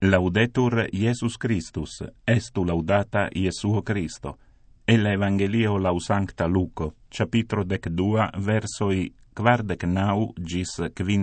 Laudetur Iesus Christus, estu laudata Iesuo Christo. El Evangelio lau Sancta Luco, capitro 12, versoi 49 gis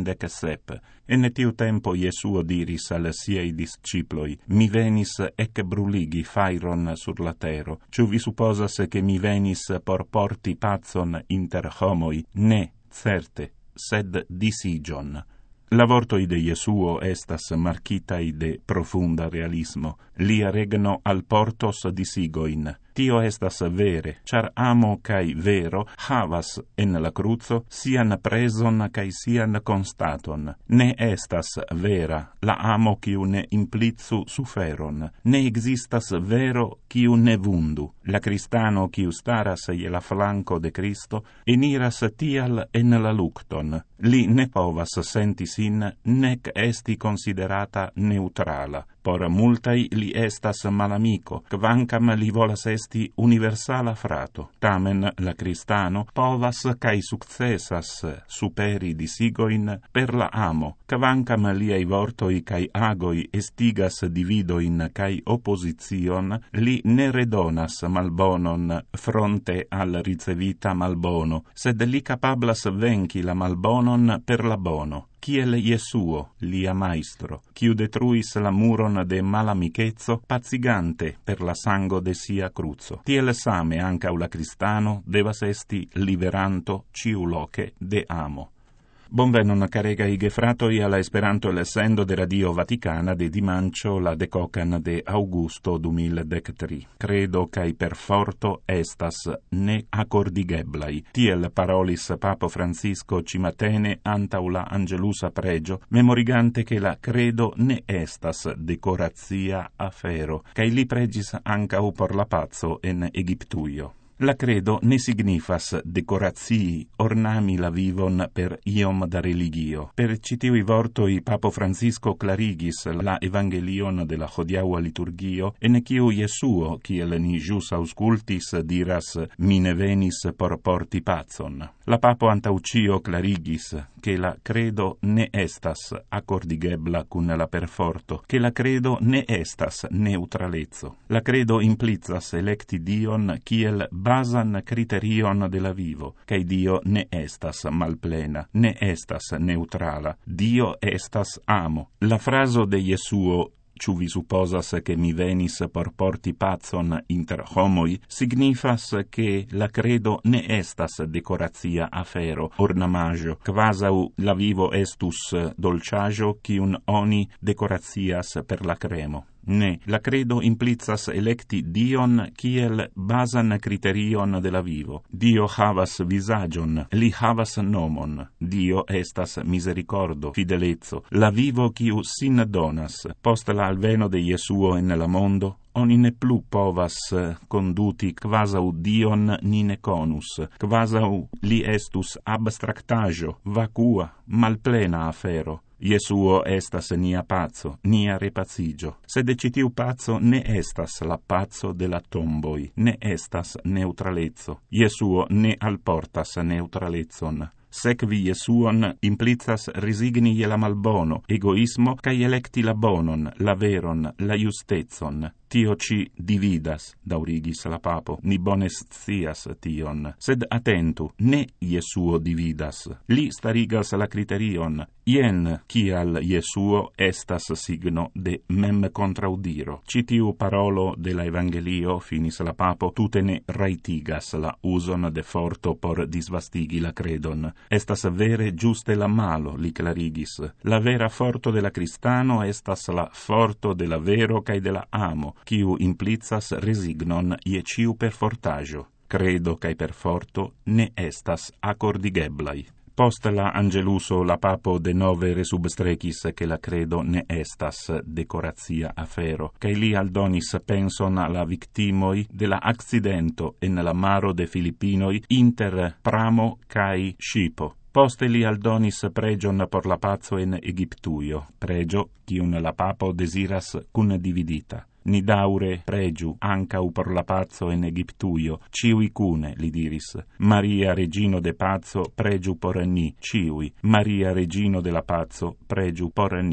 57. En tiu tempo Iesuo diris al siei disciploi: Mi venis ec bruligi fairon sur la tero. Ciu vi supposas che mi venis por porti pacon inter homoi? Ne, certe, sed disigion. La vortoi de Iesuo estas marcitai de profunda realismo. Lia regno al portos disigoin. Tio estas vere, char amo cae vero havas en la cruzo sian preson cae sian constaton. Ne estas vera la amo quiu ne implizu suferon. Ne existas vero quiu ne vundu. La cristano quiu staras je la flanco de Cristo eniras tial en la lucton. Li ne povas senti sin nec esti considerata neutrala. Por multai li estas malamico, kvankam li volas esti universala frato. Tamen la cristano povas cae successas superi disigoin per la amo, kvankam liai vortoi cae agoi estigas dividoin cae opposition, li ne redonas malbonon fronte al ricevita malbono, sed li capablas venci la malbonon per la bono. Kiel Iesuo, lia maestro, quiu detruis la muron de malamicezzo, pazigante per la sango de sia cruzo. Tiel same ancau la cristano devas esti liberanto ciu loce de amo. Bonvenon caregai gefratoi alla Esperanto lessendo de Radio Vaticana de dimancio la decocan de Augusto 2013. Credo cae per forto estas ne accordigeblai. Tiel parolis Papo Francisco cimatene antau la Angelusa pregio, memorigante che la credo ne estas decorazia afero, cae li pregis ancau por la pazzo en Egiptuio. La credo ne signifas decorazii ornami la vivon per iom da religio. Per citivi vortoi Papo Francisco clarigis la Evangelion de la hodiaua liturgio, en quiu Iesuo, kiel ni jus auscultis, diras: Mi ne venis por porti pacon. La Papo antaucio clarigis che la credo ne estas accordigebla cun la perforto, che la credo ne estas neutralezzo. La credo implicas electi Dion kiel basan criterion de la vivo, cae Dio ne estas malplena, ne estas neutrala. Dio estas amo. La fraso de Iesuo: Ciu vi supposas che mi venis por porti pacon inter homoi, signifas che la credo ne estas decorazia afero, ornamaggio, quasau la vivo estus dolciaggio quiun oni decorazias per la cremo. Ne, la credo implicas electi Dion kiel basan criterion de la vivo. Dio havas visagion, li havas nomon. Dio estas misericordo, fidelezzo, la vivo quiu sin donas. Post la alveno de Iesuo en la mondo, oni ne plu povas conduti quasau Dion nine conus, quasau li estus abstractaggio, vacua, malplena afero. Iesuo estas nia pazzo, nia repacigio. Sed citiu pazzo ne estas la pazzo de la tomboi, ne estas neutralezzo. Iesuo ne alportas neutralezzon. Sekvi Iesuon implicas resigni je la malbono, egoismo, cae electi la bonon, la veron, la justezon. Tio ci dividas, daurigis la Papo, ni bone scias tion. Sed attentu, ne Iesuo dividas. Li starigas la criterion. Ien, cial Iesuo estas signo de mem contraudiro. Citiu parolo de la Evangelio, finis la Papo, tute ne raitigas la uson de forto por disvastigi la credon. Estas vere giuste la malo, li clarigis. La vera forto de la cristano estas la forto de la vero cae de la amo, quiu implicas resignon je ciu perfortaggio. Credo cae perforto ne estas accordigeblai. Post la Angeluso la Papo de nove resubstrecis che la credo ne estas decorazia afero, cae li aldonis penson la victimoi de la accidento en la maro de Filippinoi inter pramo cae scipo. Poste li aldonis pregion por la pazzo en Egiptuio, pregio quiun la Papo desiras cun dividita. Ni daure pregiu ancau por la pazzo en Egiptuio, ciui cune, li diris. Maria Regino de Pazzo pregiu por ni, ciui. Maria Regino de la Pazzo pregiu por ni.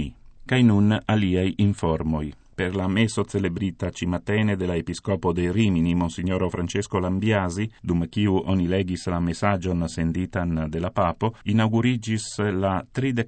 Cae nun aliei informoi. Per la meso celebrita cimatene della Episcopo de Rimini, Monsignoro Francesco Lambiasi, dum quiu oni legis la messagion senditan de la Papo, inaugurigis la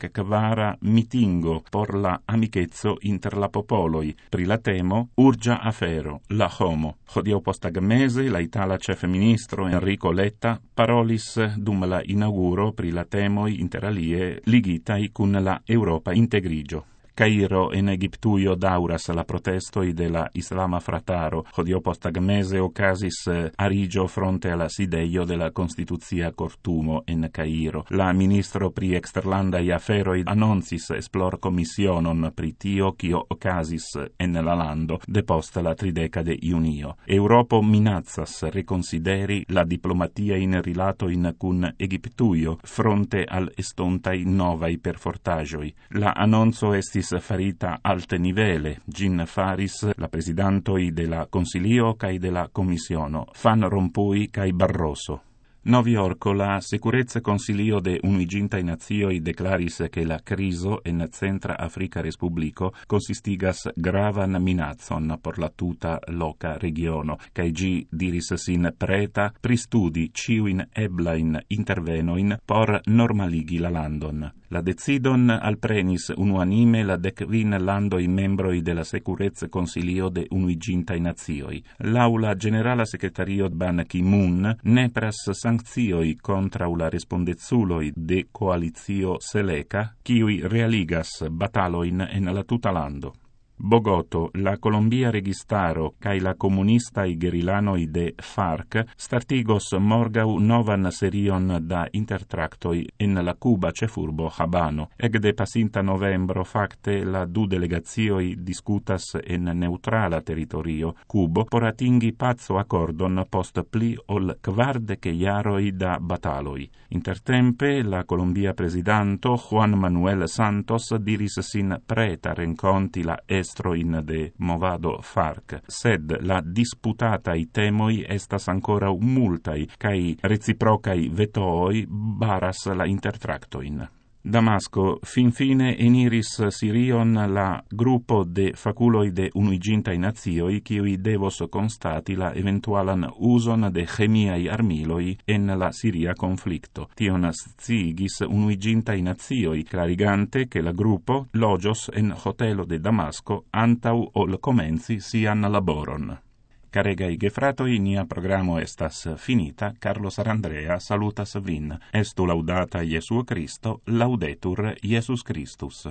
34 mitingo por la amicezzo inter la popoloi, pri la temo urgia afero, la homo. Hodiaŭ postagmese la itala ĉef ministro Enrico Letta parolis dum la inauguro pri la temoi inter alie ligitai cun la Europa integrigio. Cairo en Egiptuio dauras la protestoi de la Islama Frataro, hodiaŭ postagmese okazis arigio fronte alla sideio de la Constitucia Cortumo en Cairo. La ministro pri exterlandai aferoi annoncis esplor commissionon pri tio kio okazis en la lando depost la 30 de junio. Europo minacas reconsideri la diplomatia in rilatoin cun Egiptuio fronte al estontai novai perfortagioi. La annonzo estis farita alte nivele, gin faris la presidantoi de la Consilio cae de la Commissiono, Van Rompuy cae Barroso. Novi Yorko la Securezza Consilio de Unuigintaj Nacioj declaris che la criso en Centra Africa Respublico consistigas gravan minacon por la tuta loca regiono, kaj ĝi diris sin preta pristudi ĉiujn eblajn intervenoin por normaligi la landon. La decidon alprenis unuanime la 15 landoj membroj de la Securezza Consilio de Unuigintaj Nacioj. Laŭ la Generala Sekretario Ban Ki-moon nepras sankcioj kontraŭ la respondeculoj de koalicio Seleka, kiuj realigas batalojn en la tuta lando. Bogoto, la Colombia registaro cae la comunistai gerilanoi de FARC startigos morgau novan serion da intertractoi en la Cuba cefurbo Habano. Ecde pasinta novembro facte la du delegazioi discutas en neutrala territorio Cubo por atingi pazzo accordon post pli ol 40 jaroi da bataloi. Intertempe la Colombia presidanto Juan Manuel Santos diris sin preta renconti la estroin de movado FARC, sed la disputatai temoi estas ancora multai, cae reciprocai vetooi baras la intertractoin. Damasco finfine eniris Sirion la gruppo de faculoi de Unuigintaj Nacioj, kiuj devos constati la eventualan uson de chemiaj armiloj en la siria conflicto. Tion sciigis Unuigintaj Nacioj, clarigante che la gruppo loĝos en hotelo de Damasco antaŭ ol komenci sian laboron. Caregai gefratoi, nia programo estas finita. Carlos Arandrea salutas vin. Estu laudata Jesuo Cristo, laudetur Jesus Christus.